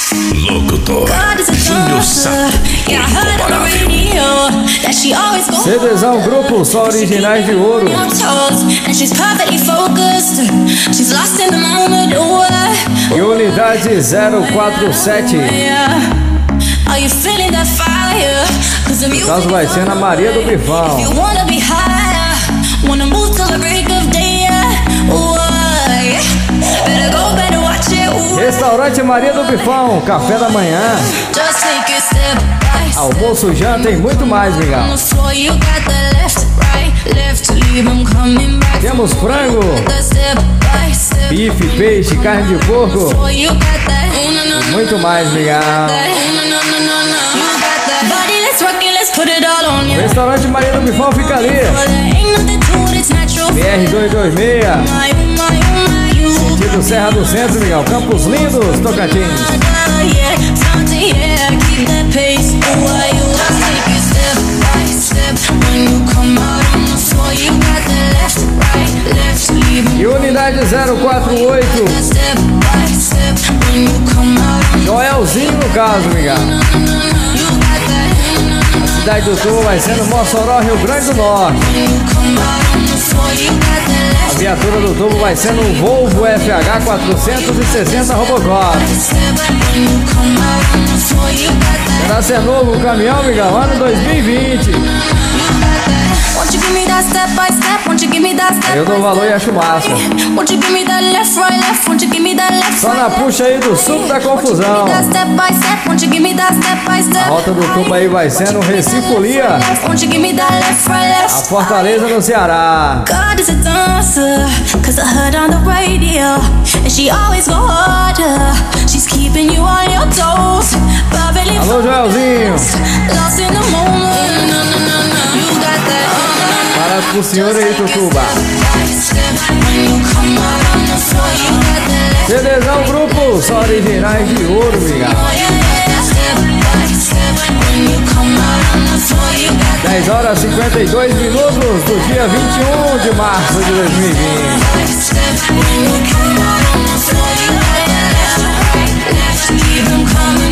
Locutor Júnior Sato, incomparável. CDzão Grupo, só originais de ouro. E unidade 047. No caso vai ser na Maria do Bifão. Restaurante Maria do Bifão, café da manhã, almoço, janta e muito mais, Miguel. Temos frango, bife, peixe, carne de porco, muito mais, Miguel. O restaurante Maria do Bifão fica ali, BR-226, sentido Serra do Centro, Miguel. Campos Lindos, Tocantins. E unidade 048. Joelzinho no caso, Miguel. A cidade do Turbo vai ser no Mossoró, Rio Grande do Norte. A viatura do Turbo vai ser no Volvo FH 460 Robocop. Será ser novo o caminhão, Miguel, ano 2020. Eu dou valor e acho massa. Só na puxa aí do suco da confusão. A rota do Turbo aí vai ser no Recife Folia, a Fortaleza no Ceará. Alô, Joelzinho. Para pro senhor aí, Tutuba. CDzão Grupo, só originais de ouro, Miguel. 10 horas e 52 minutos do dia 21 de março de 2020. Keep them coming.